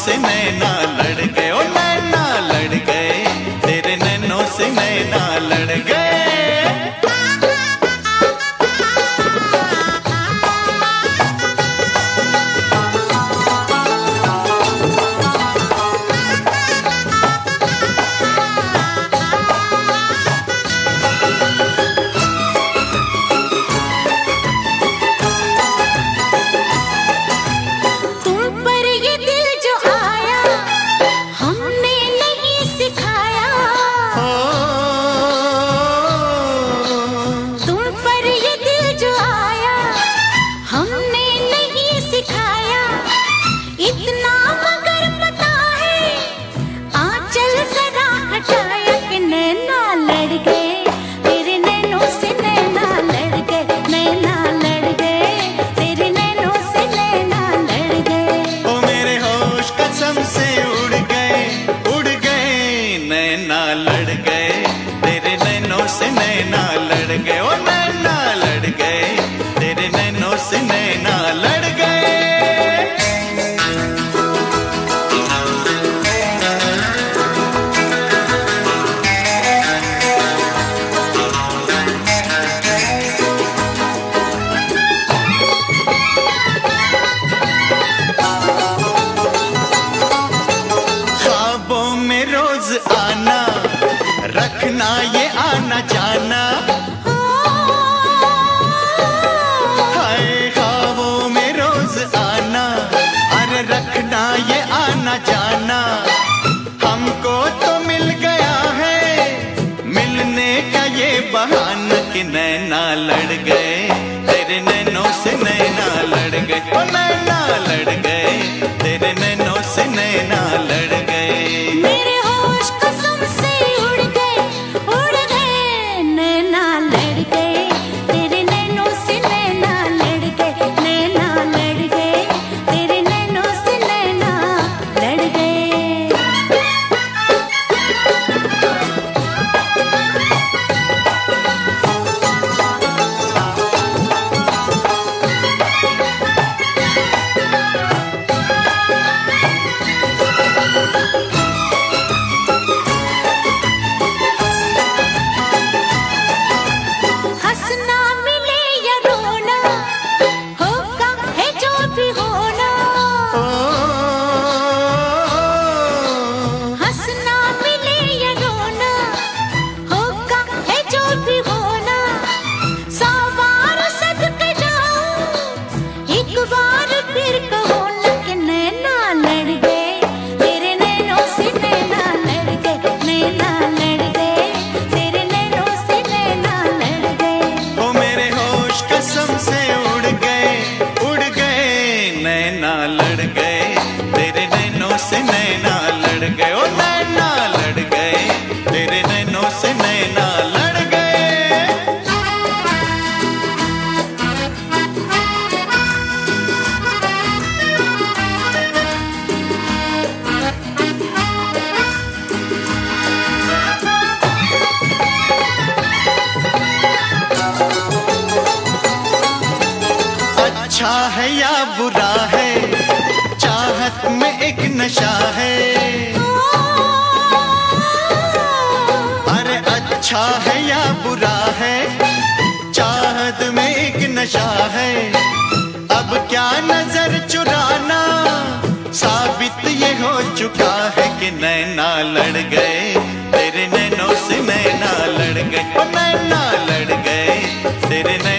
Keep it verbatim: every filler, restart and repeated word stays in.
से नैना लड़ गए, ओ नैना लड़ गए, तेरे नैनों से नैना लड़ गए। आना रखना ये आना जाना, हाय ख्वाबों में रोज आना, अरे रखना ये आना जाना। हमको तो मिल गया है मिलने का ये बहाना कि नैना लड़ गए, तेरे नैनों से नैना लड़ गए, ओ नैना लड़ गए, तेरे नैनों से नैना लड़ गए। अच्छा है या बुरा है, चाहत में एक नशा है, अरे अच्छा है या बुरा है, चाहत में एक नशा है। अब क्या नजर चुराना, साबित ये हो चुका है कि नैना लड़ गए, तेरे नैनों से नैना लड़ गए, ओ नैना लड़ गए, तेरे